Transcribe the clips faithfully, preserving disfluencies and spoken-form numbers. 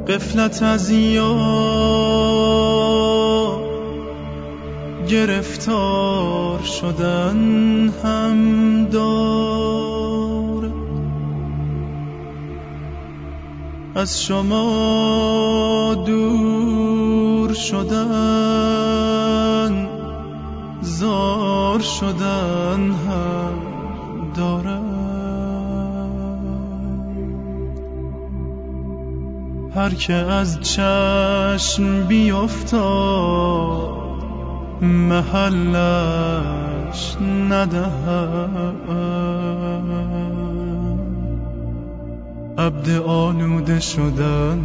غفلت از یار گرفتار شدن هم دار، از شما دور شدن زار شدن هم داره. هر که از چشم بیفتاد محلش ندهد، عبد آلوده شدن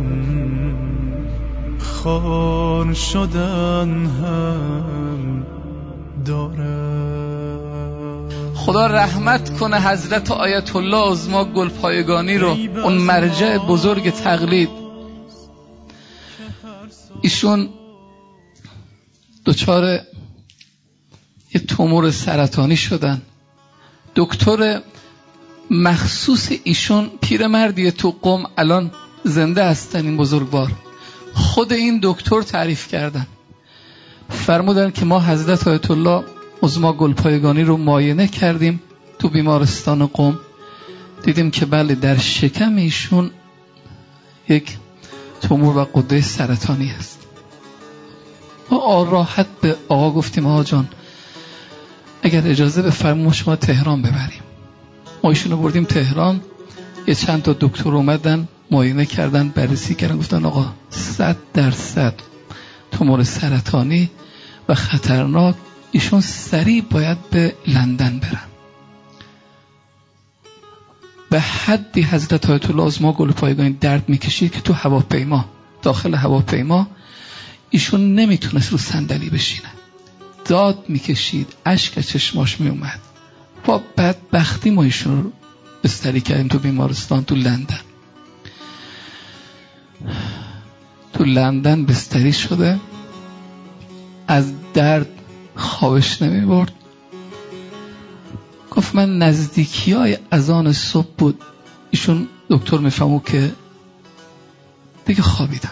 خار شدن هم داره. خدا رحمت کنه حضرت آیت الله عظما گلپایگانی رو، اون مرجع بزرگ تقلید. ایشون دچار یه تومور سرطانی شدن. دکتر مخصوص ایشون پیرمردیه تو قم، الان زنده هستن این بزرگوار. خود این دکتر تعریف کردن، فرمودن که ما حضرت آیت الله عظما گلپایگانی رو معاینه کردیم تو بیمارستان قم، دیدیم که بله در شکم ایشون یک تومور و غده سرطانی هست. ما راحت به آقا گفتیم آقا جان اگر اجازه بفرمایید ما شما تهران ببریم. ما ایشون رو بردیم تهران، یه چند تا دکتر اومدن معاینه کردن، بررسی کردن، گفتن آقا صد درصد تومور سرطانی و خطرناک، ایشون سریع باید به لندن برن. به حدی حضرت آیت الله عظما گلپایگانی درد میکشید که تو هواپیما، داخل هواپیما ایشون نمیتونست رو صندلی بشینه، داد میکشید، اشک از چشماش میومد. با بدبختی ما ایشون رو بستری کردیم تو بیمارستان تو لندن. تو لندن بستری شده، از درد خوابش نمی برد. گفت من نزدیکی های اذان صبح بود، ایشون دکتر میفهمو که دیگه خوابیدم.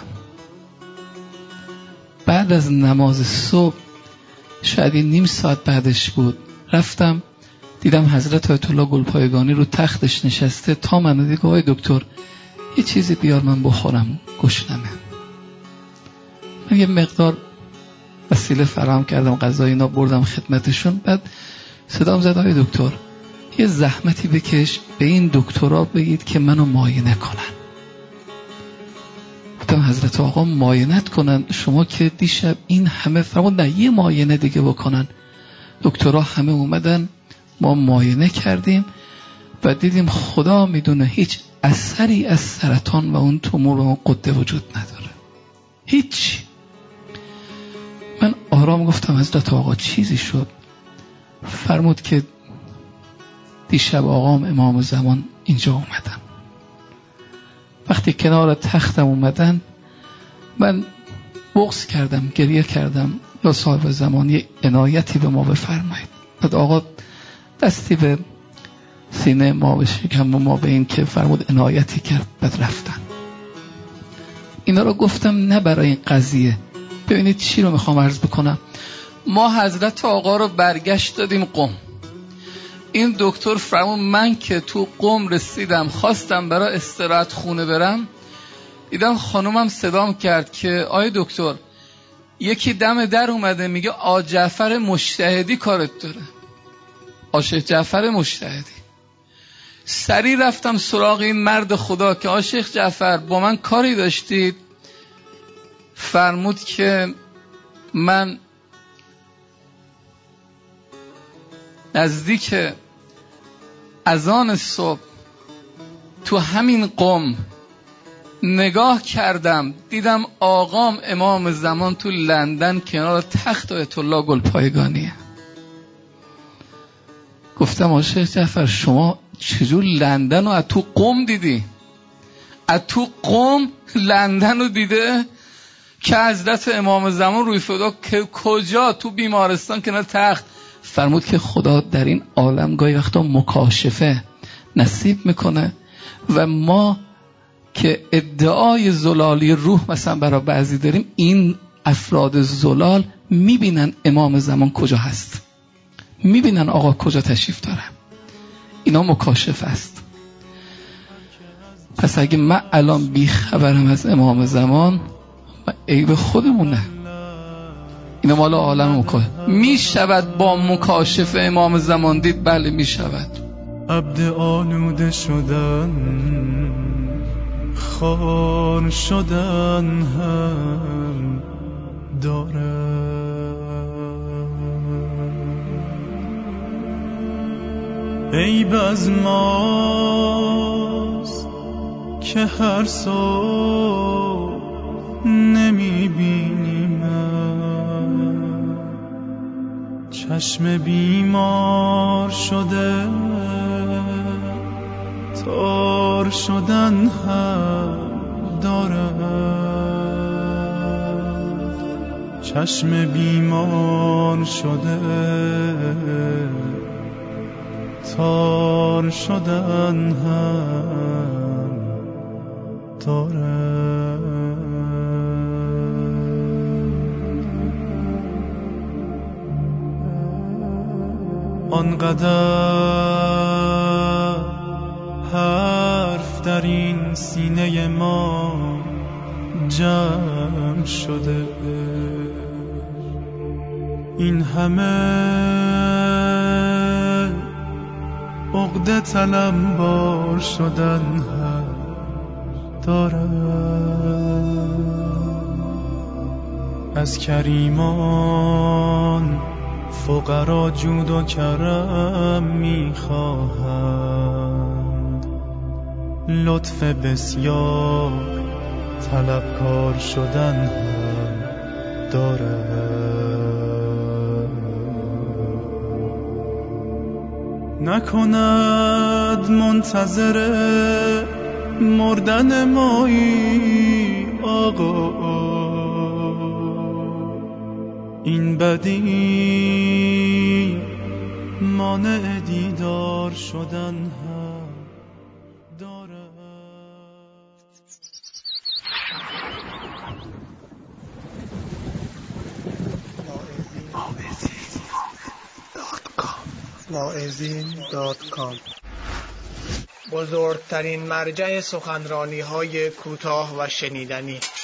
بعد از نماز صبح شاید نیم ساعت بعدش بود، رفتم دیدم حضرت آیت الله گلپایگانی رو تختش نشسته. تا من دیگه آقای دکتر یه چیزی بیار من بخورم، گشنمه. من یه مقدار وسیله فراهم کردم، غذا اینا بردم خدمتشون. بعد صدام زد آقای دکتر یه زحمتی بکش به این دکترها بگید که منو معاینه کنن. گفتم حضرت آقا معاینت کنن؟ شما که دیشب این همه فرمود نه یه معاینه دیگه بکنن. دکترها همه اومدن، ما معاینه کردیم و دیدیم خدا میدونه هیچ اثری از سرطان و اون تومور و اون غده وجود نداره، هیچ. من آرام گفتم حضرت آقا چیزی شد؟ فرمود که دیشب آقام امام زمان اینجا اومدن. وقتی کنار تختم اومدن من بغض کردم، گریه کردم، یا صاحب زمان یه عنایتی به ما بفرمایید. بعد آقا دستی به سینه ما به شکم ما به این که فرمود عنایتی کرد. بعد رفتن. اینا رو گفتم نه برای این قضیه. ببینید چی رو میخوام عرض بکنم. ما حضرت آقا رو برگشت دادیم قم. این دکتر فرمود من که تو قم رسیدم خواستم برای استراحت خونه برم، دیدم خانومم صدام کرد که آی دکتر یکی دم در اومده میگه آ جعفر مجتهدی کارت داره، آ شیخ جعفر مجتهدی. سریع رفتم سراغ این مرد خدا که آ شیخ جعفر با من کاری داشتید؟ فرمود که من نزدیک اذان صبح تو همین قم نگاه کردم دیدم آقام امام زمان تو لندن کنار تخت آیت الله گلپایگانیه. گفتم آقا شیخ جعفر شما چجور لندن رو از تو قم دیدی؟ از تو قم لندن رو دیده که حضرت امام زمان روی فدا که کجا؟ تو بیمارستان کنار تخت. فرمود که خدا در این عالم گاهی وقتا مکاشفه نصیب میکنه و ما که ادعای زلالی روح مثلا برای بعضی داریم، این افراد زلال میبینن امام زمان کجا هست، میبینن آقا کجا تشریف داره، اینا مکاشف است. پس اگه من الان بی خبرم از امام زمان، عیب خودمونه، اینا مال عالم مکاشف. میشود با مکاشف امام زمان دید؟ بله میشود. عبد آلوده شدن، خار شدن هم داره. عیب از ماست که هر صبح نمیبینیم، چشم بیمار شده تار شدن هم دارد. چشم بیمار شده تار شدن هم دارد. آنقدر حرف در این سینه ما جمع شده، این همه عقده تلمبار شدن هم دارد. از کریمان فقرا جود و کرم میخواهند، لطف بسیار طلبکار شدن هم دارد. نکند منتظر مردن مایی آقا، این بدی مانع دیدار شدن هم دارد. واعظین دات کام بزرگترین مرجع سخنرانی های کوتاه و شنیدنی.